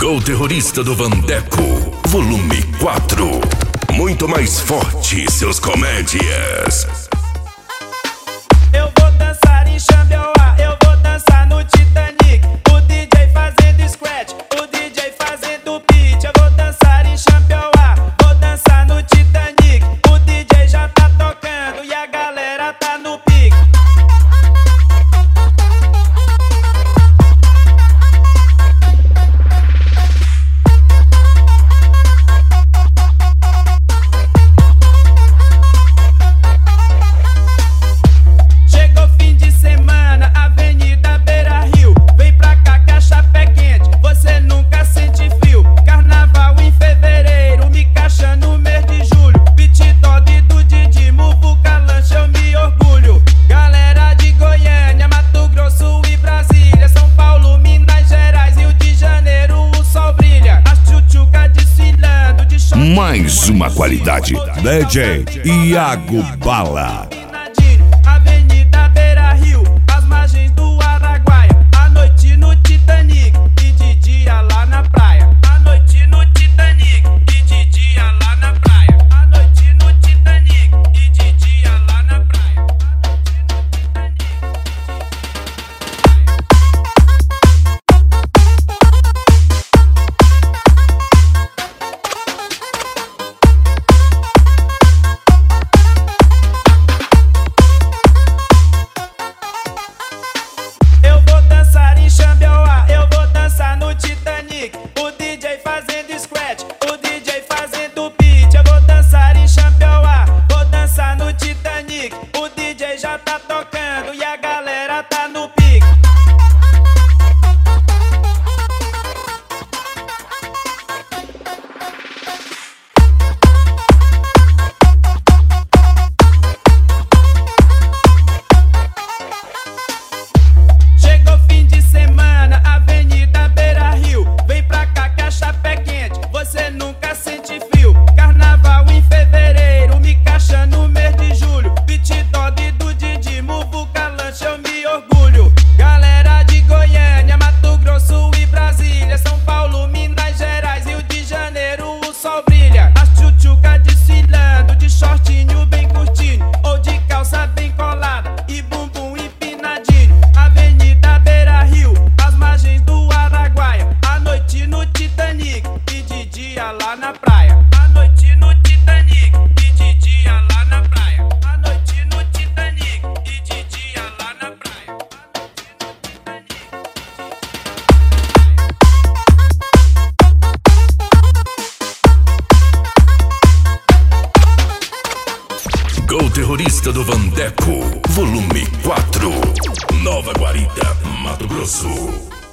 Gol Terrorista do Vandeco, volume 4. Muito mais forte, seus comédias. Eu vou dançar em Xambioá, eu vou dançar no Titanic. O DJ fazendo scratch, o DJ fazendo beat. Eu vou dançar em Xambioá, vou dançar no Titanic. O DJ já tá tocando e a galera tá no pique. Mais uma qualidade, DJ Iago Bala. Avenida Beira Rio, as margens do Araguaia. À noite no Titanic e de dia lá na praia. À noite no Titanic e de dia lá na praia. À noite no Titanic e de dia lá na praia. Eu vou dançar em Xambioá, eu vou dançar no Titanic. O DJ fazendo scratch, o DJ fazendo beat. Eu vou dançar em Xambioá, vou dançar no Titanic. O DJ já tá tocando e a galera tá no pique. Chegou fim de semana, Avenida Beira Rio. Vem pra cá que a chapa é quente, você nunca sente frio. Carnaval em fevereiro, me caixa no mês de julho. Beat dog do Didi, Muvuca lanche, eu me orgulho. Galera de Goiânia, Mato Grosso e Brasília, São Paulo, Minas Gerais, Rio de Janeiro, o sol brilha. As tchutchuca desfilando, de shortinho bem curtinho, ou de calça bem colada e bumbum empinadinho. Avenida Beira Rio, as margens do Araguaia. À noite no Titanic e de dia lá na praia. À noite no Titanic e de dia lá na praia. À noite no Titanic e de dia lá na praia. Gol Terrorista do Vandeco, volume 4. Nova Guarita, Mato Grosso.